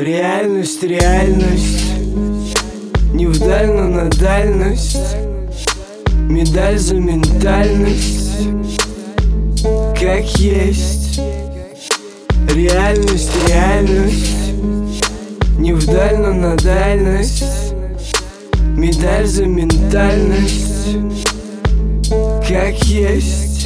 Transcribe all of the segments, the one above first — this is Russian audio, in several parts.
Реальность, реальность, не вдаль, но на дальность. Медаль за ментальность, как есть. Реальность, реальность, не вдаль, но на дальность. Медаль за ментальность, как есть.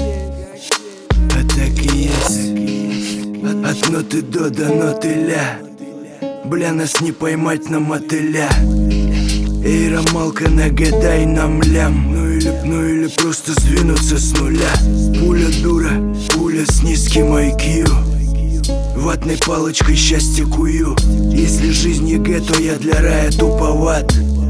А так и есть. От ноты до ноты ля. Бля, нас не поймать на мотыля. Эй, Ромалка, нагадай нам лям. Ну или просто сдвинуться с нуля. Пуля дура, пуля с низким IQ. Ватной палочкой счастье кую. Если жизнь ЕГЭ, то я для рая туповат.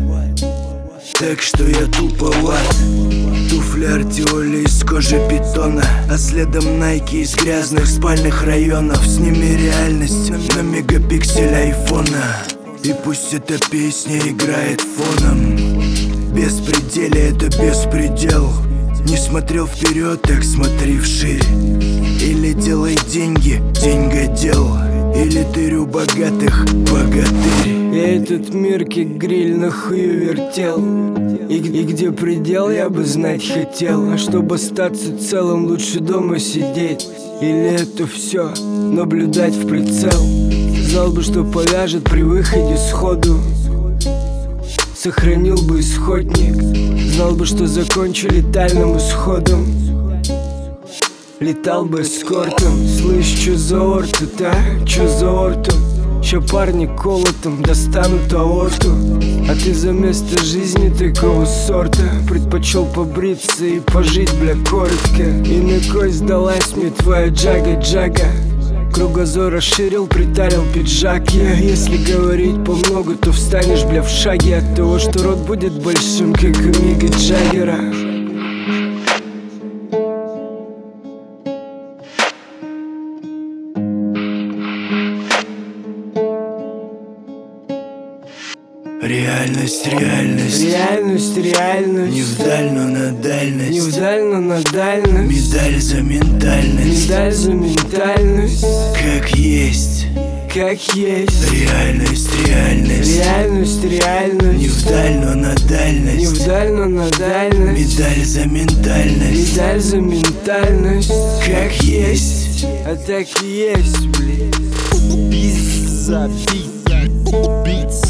Так что я туповат. Туфли Артиоли из кожи питона, а следом Найки из грязных спальных районов. Сними реальность на мегапиксель айфона, и пусть эта песня играет фоном. Беспределие — это беспредел. Не смотрел вперед, так смотри вширь. Или делай деньги, деньгодел, или ты у богатых богатырь. Я этот мир как гриль на хую вертел, и где предел, я бы знать хотел. А чтобы остаться целым, лучше дома сидеть. Или это все наблюдать в прицел. Знал бы, что повяжет при выходе сходу, сохранил бы исходник. Знал бы, что закончу летальным исходом, летал бы эскортом. Слышь, чё за орта-то, чё за ортом? Ща парни колотом достанут аорту. А ты за место жизни такого сорта предпочел побриться и пожить, бля, коротко. И на кой сдалась мне твоя джага-джага? Кругозор расширил, притарил пиджак. Если говорить помногу, то встанешь, бля, в шаге от того, что рот будет большим, как у Мика Джаггера. Реальность, реальность, реальность, реальность, не вдаль, но на дальность. Не вдаль, но на дальность. Медаль за ментальность, медаль за ментальность, как есть. как есть. Реальность, реальность, реальность, реальность, не вдаль, но на дальность. Не вдаль, но на дальность. Медаль за ментальность, медаль за ментальность, как есть. А так и есть, блин. Beats,